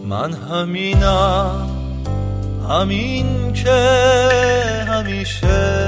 من همینم، همین که همیشه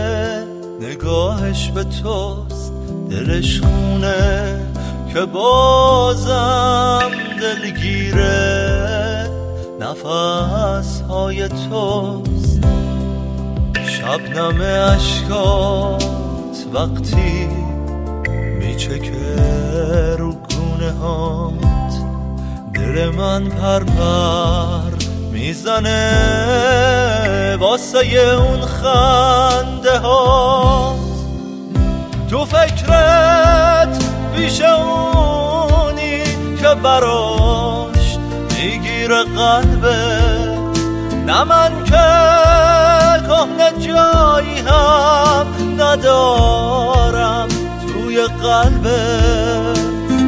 نگاهش به توست، دلش خونه که بازم دلگیره، نفس های توست، شبنم اشکات وقتی میچکه رو گونه هات، دل من پرپر میزنه واسه اون خنده هات. تو فکرت پیش اونی که براش میگیره قلبت، نه من که کهنه جایی هم ندارم توی قلبت.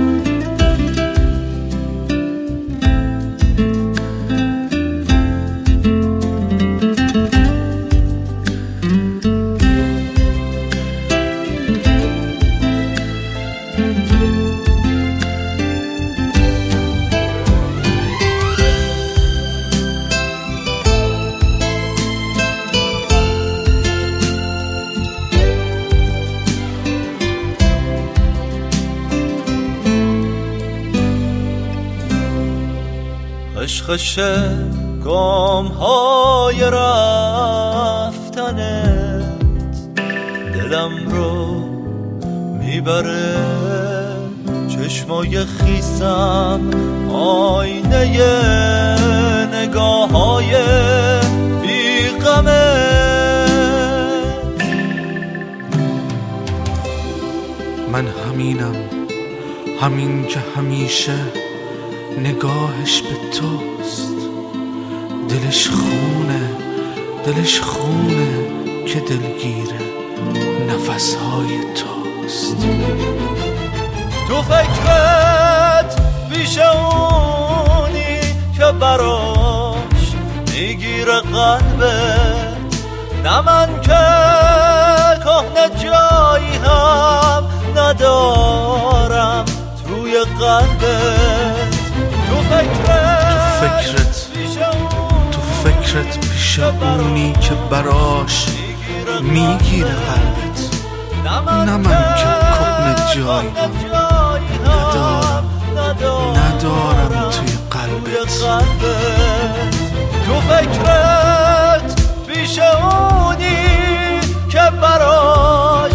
خشخشه گام های رفتنت دلم رو میبره، چشمای خیسم آینه نگاه های بیغمت. من همینم، همین که همیشه نگاهش به توست، دلش خونه که دلگیره، نفسهای توست. تو فکرت پیش اونی که براش میگیره قلبت، نه من که کهنه جایی هم ندارم توی قلبت. تو فکرت پیش اونی که براش میگیره قلبت، نه من که کهنه جایی ندارم توی قلبت. تو فکرت پیش اونی که براش